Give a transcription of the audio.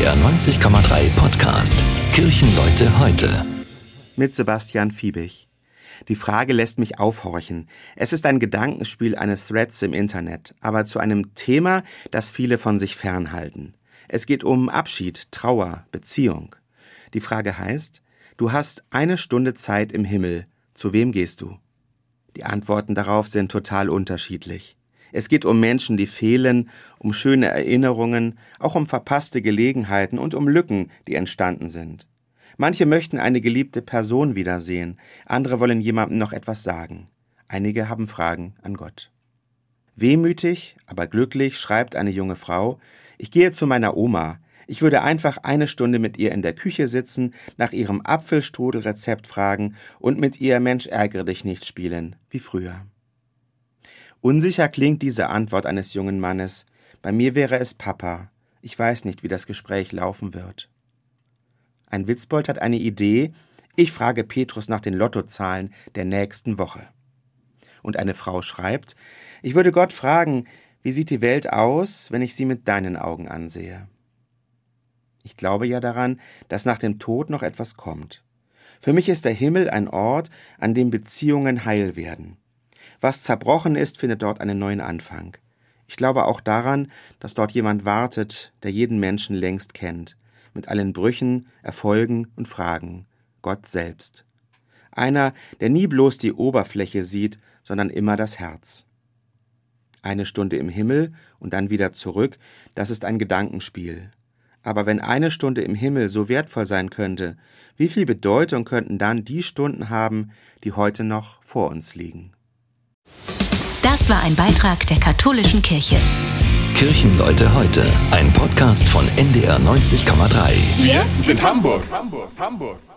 NDR 90,3 Podcast Kirchenleute heute. Mit Sebastian Fiebig. Die Frage lässt mich aufhorchen. Es ist ein Gedankenspiel eines Threads im Internet, aber zu einem Thema, das viele von sich fernhalten. Es geht um Abschied, Trauer, Beziehung. Die Frage heißt, du hast 1 Stunde Zeit im Himmel. Zu wem gehst du? Die Antworten darauf sind total unterschiedlich. Es geht um Menschen, die fehlen, um schöne Erinnerungen, auch um verpasste Gelegenheiten und um Lücken, die entstanden sind. Manche möchten eine geliebte Person wiedersehen, andere wollen jemandem noch etwas sagen. Einige haben Fragen an Gott. Wehmütig, aber glücklich schreibt eine junge Frau, ich gehe zu meiner Oma. Ich würde einfach 1 Stunde mit ihr in der Küche sitzen, nach ihrem Apfelstrudelrezept fragen und mit ihr Mensch ärgere dich nicht spielen, wie früher. Unsicher klingt diese Antwort eines jungen Mannes. Bei mir wäre es Papa. Ich weiß nicht, wie das Gespräch laufen wird. Ein Witzbold hat eine Idee. Ich frage Petrus nach den Lottozahlen der nächsten Woche. Und eine Frau schreibt, ich würde Gott fragen, wie sieht die Welt aus, wenn ich sie mit deinen Augen ansehe? Ich glaube ja daran, dass nach dem Tod noch etwas kommt. Für mich ist der Himmel ein Ort, an dem Beziehungen heil werden. Was zerbrochen ist, findet dort einen neuen Anfang. Ich glaube auch daran, dass dort jemand wartet, der jeden Menschen längst kennt, mit allen Brüchen, Erfolgen und Fragen, Gott selbst. Einer, der nie bloß die Oberfläche sieht, sondern immer das Herz. 1 Stunde im Himmel und dann wieder zurück, das ist ein Gedankenspiel. Aber wenn 1 Stunde im Himmel so wertvoll sein könnte, wie viel Bedeutung könnten dann die Stunden haben, die heute noch vor uns liegen? Das war ein Beitrag der Katholischen Kirche. Kirchenleute heute, ein Podcast von NDR 90,3. Wir sind Hamburg.